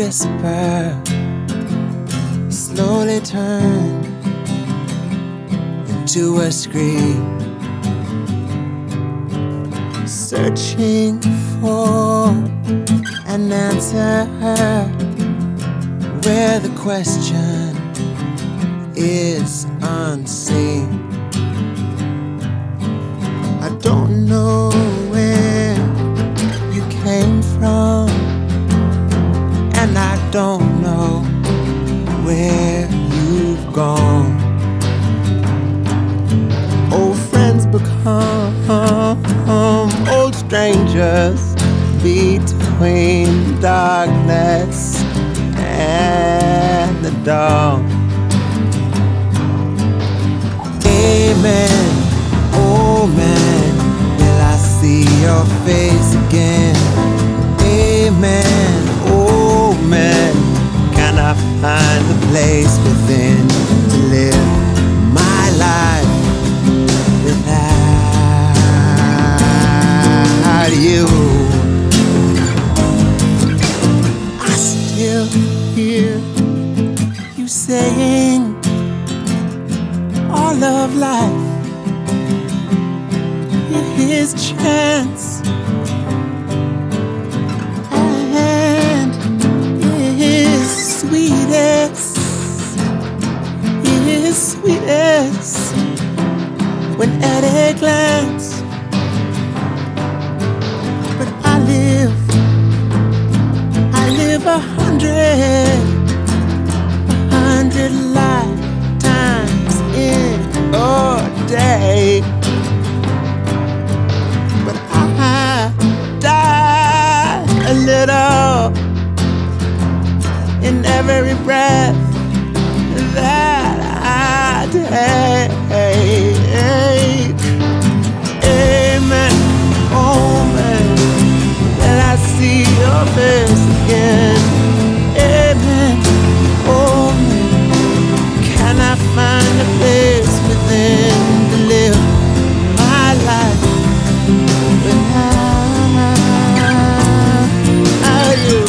whisper slowly turned into a scream, searching for an answer where the question is unseen. I don't know where you came from, and I don't know where you've gone. Old friends become old strangers between darkness and the dawn. Amen, oh man, will I see your face again? Amen, oh man, can I find a place within to live my life without you? I still hear you saying all of life is his chance, and his sweetest when at a glance. But I live 100 lifetimes in a day. But I die a little in every breath that I take. Amen, oh man, will I see your face again? Amen, oh man, can I find a place within to live my life without you?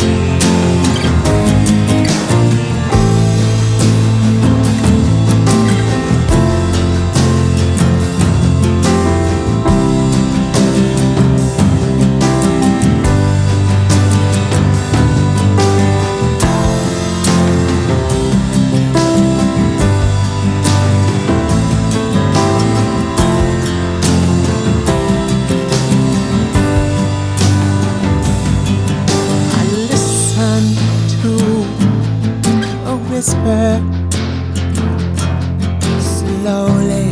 Whisper slowly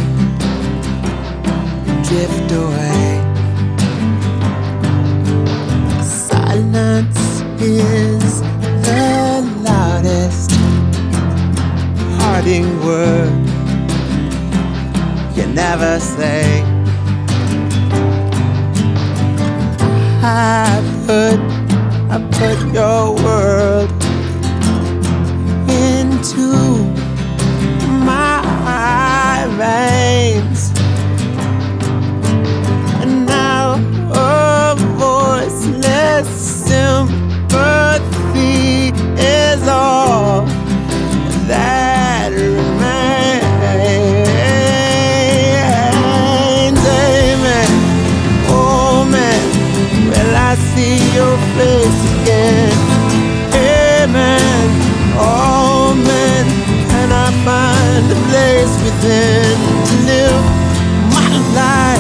drift away. Silence is the loudest parting word you never say. I put your world into my veins, and now a voiceless sympathy is all that remains. Amen, oh man, will I see your face again? Amen, oh man, can I find a place within to live my life